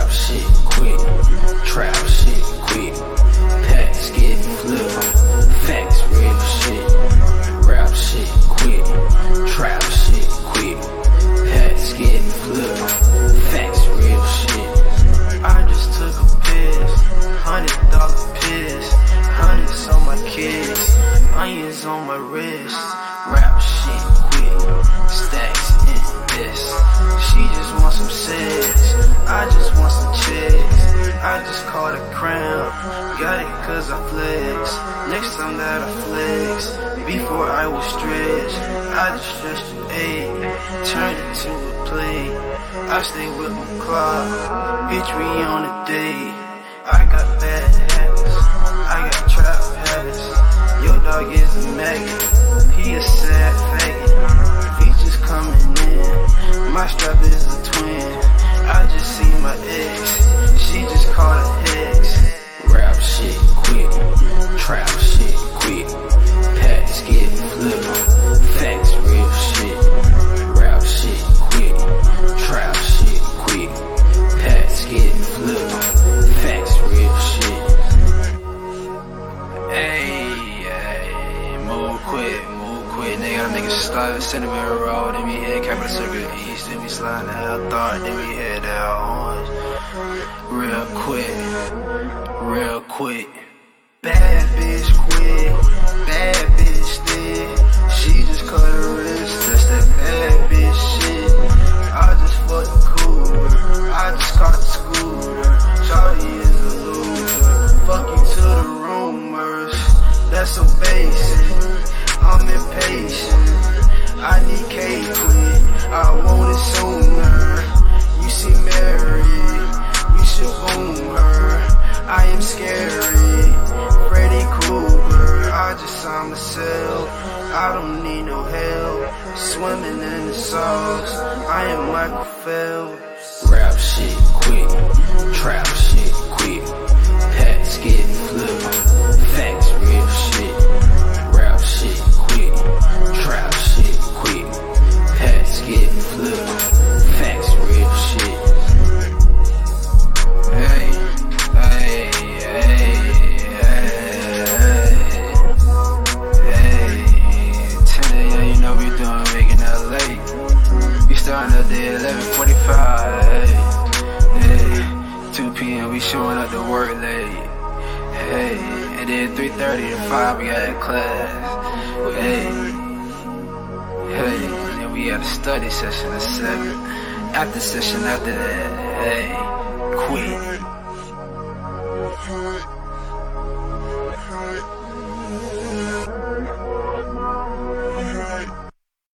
Rap shit quick, trap shit quick, packs getting flipped, facts real shit. Rap shit quick, trap shit quick, packs getting flipped, facts real shit. I just took a piss, $100 piss, hundreds on my kids, onions on my wrist. Rap shit quick, stacks in this. She just wants some sex, I just want some chicks. I just caught a crown, got it cause I flex. Next time that I flex, before I was stretched, I just stretched an egg, turned it to a plate. I stay with my clock, bitch we on a date. I got bad habits, I got trap habits. Your dog is a maggot, he a sad faggot. Features coming in, my strap is a twin. I just see my ex, she just called a hex. Rap shit quick, trap shit quick, packs getting flipped, facts real shit. Rap shit quick, trap shit quick, packs getting flipped, facts real shit. Hey, move quick, nigga. Gotta make a slide, centimeter roll, then we hit Capital Circle East, then we slide out Thought, then we head out Orange. Real quick. Bad bitch quick, bad bitch thick. She just cut her wrist, that's that bad bitch shit. I just fucking cooler, I just caught the scooter. Shawty is a loser, fuck you to the rumors. That's so basic, I'm impatient. I need cake quick, I want it sooner. You see Mary, you should boom her. I am scary, Freddy Krueger. I just saw myself, I don't need no help. Swimming in the sauce, I am Michael Phelps. Rap shit quick, trap shit quick, packs getting flipped, facts real shit. Rap shit quick, trap shit quick, packs getting flipped, facts real shit. Hey, you know we doing waking up late. We starting up there 11:45. Hey, 2 p.m. we showing up to work late. Hey, and then 3:30 to 5 we got class. Hey, and then we got a study session at 7. After session after that, hey, quit.